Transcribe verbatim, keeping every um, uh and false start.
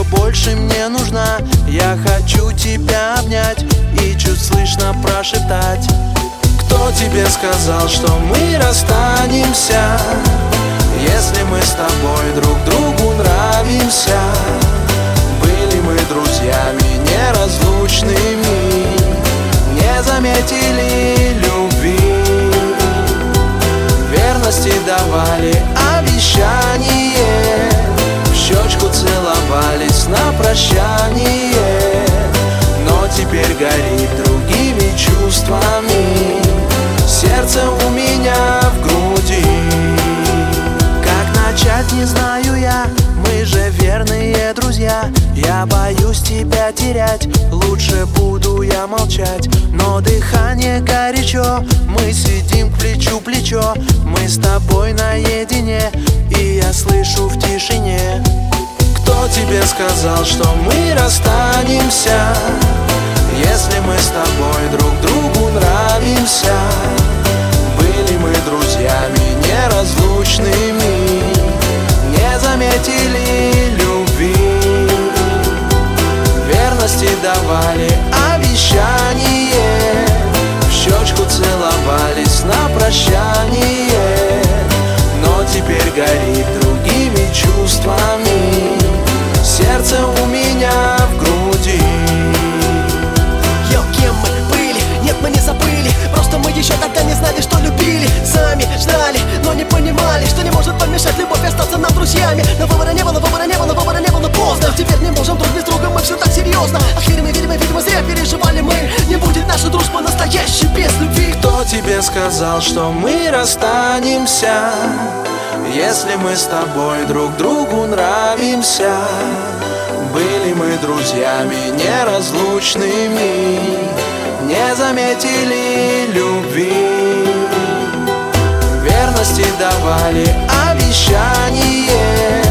больше мне нужна. Я хочу тебя обнять и чуть слышно прошептать: кто тебе сказал, что мы расстанемся, если мы с тобой друг другу нравимся? Были мы друзьями неразлучными, не заметили любви, верности давали обещание, в щечку целовались на прощание. Но теперь горит другими чувствами сердце у меня в груди. Как начать, не знаю я, мы же верные друзья. Я боюсь тебя терять, лучше буду я молчать. Но дыхание горячо, мы сидим плечу плечо, мы с тобой наедине, и я слышу в тишине: кто тебе сказал, что мы расстанемся, если мы с тобой друг другу нравимся? Были мы друзьями неразлучными, не заметили любви, верности давали обещание, в щечку целовались на прощание. Но теперь горит другими чувствами сердце у меня в груди. Йо, кем мы были? Нет, мы не забыли, просто мы еще тогда не знали, что любили. Сами ждали, но не понимали, что не может помешать любовь остаться нам друзьями. Но выбора не было, выбора не было, выбора не было, поздно. Теперь не можем друг без друга, мы все так серьезно. Ах, видимо, видимо, видимо, зря переживали мы. Не будет наша дружба настоящей без любви. Кто тебе сказал, что мы расстанемся, если мы с тобой друг другу нравимся? Были мы друзьями неразлучными, не заметили любви, верности давали обещание,